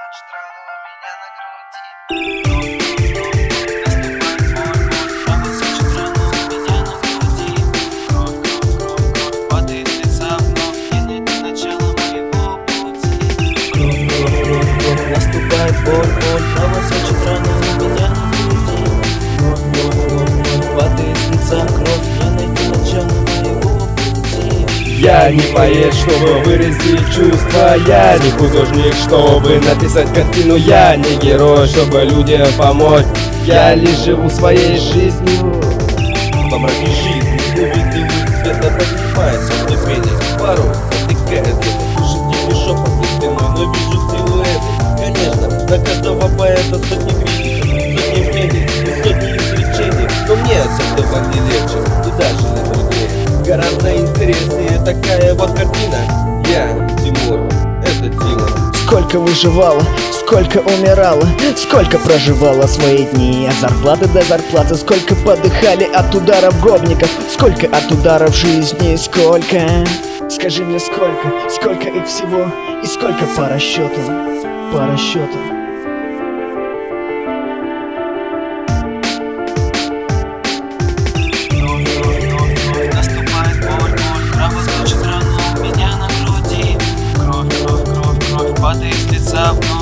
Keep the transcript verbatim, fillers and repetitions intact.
хочет рану у меня на груди. Наступает боль, боль, право хочет рану у меня на груди. Кровь, кровь, кровь, кровь падает с лица вновь. Не найти начало моего пути. Кровь, кровь, кровь, кровь, наступает боль, боль, право хочет рану у меня на груди. Кровь, кровь, кровь, кровь падает с лица кровь. Не найти начало моего пути. Я не поэт, чтобы выразить чувства. Я не художник, чтобы написать картину. Я не герой, чтобы людям помочь. Я лишь живу своей жизнью. Во мраке жизни увидел света, поднимается ступени. Порой протыкает где-то, слышит тихий шепот за спиной, но вижу силуэты. Конечно, на каждого поэта сотни критиков, сотни мнений и сотни изречений. Но мне от этого не легче и даже не труднее. Гораздо интереснее такая вот картина. Я Тимур, это Тима. Сколько выживала, сколько умирала, сколько проживала свои дни от зарплаты до зарплаты, сколько подыхали от ударов гопников, сколько от ударов жизни, сколько. Скажи мне сколько, сколько их всего и сколько по расчету, по расчету. Падает с лица вновь.